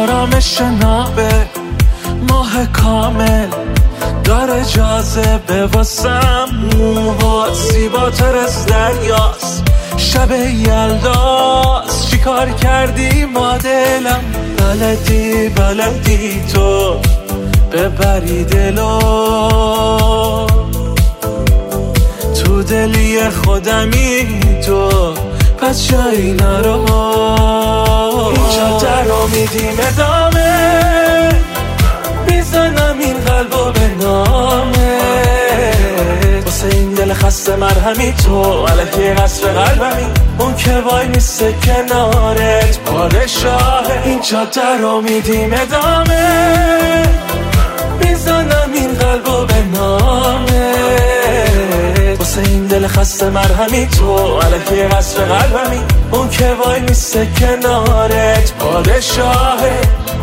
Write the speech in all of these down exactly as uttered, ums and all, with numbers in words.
آرامش نابه ماه کامل داره جاذبه واسم، موهات زیباتر از دریاست، شب یلداست. چی کار کردی ما دلم؟ بلدی بلدی تو ببری دلو، تو دلی خودمی تو، پس جایی نرو. اینجا در رو میدیم ادامه، میزنم این قلبو به نامه، واسه این دل خسته مرهمی تو، علکی قصر قلبمی اون که وای میسته کنارت پادشاهه. اینجا در رو میدیم ادامه، میزنم این قلبو به نامه، واسه این دل خسته مرهمی تو، علکی قصر قلبمی اون که وای میسته کنارت پادشاهه.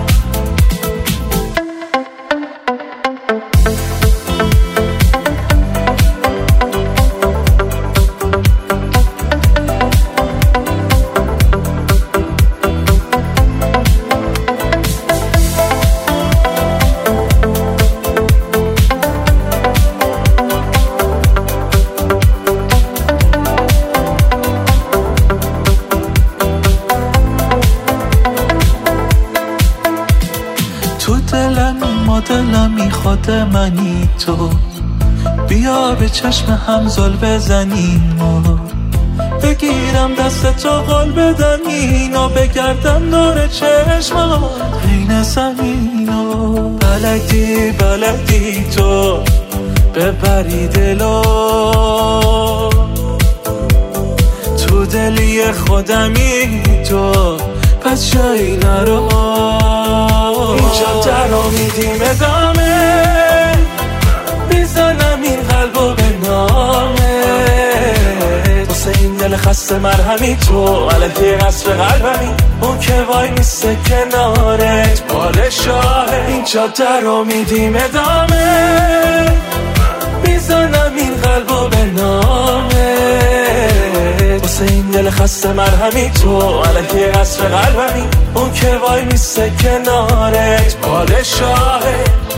تو دلمی ما دلمی خود منی تو، بیا به چشم هم زل بزنیم و بگیرم دست تو قول بدم اینو، بگردم دور چشم حین زمینو. بلدی بلدی تو ببری دلو، تو دلی خودمی تو، پس جایی نرو. اینجا در رو میدیم ادامه، میزنم این قلبو به نامه، واسه این دل خسته مرهمی تو، علکی قصر قلبمی اون که وای میسته کنارت پادشاهه. اینجا در رو میدیم ادامه، میزنم این قلبو به نامه، واسه این دل خسته مرهمی تو، علکی قصر قلبمی اون که وای میسته کنارت پادشاهه.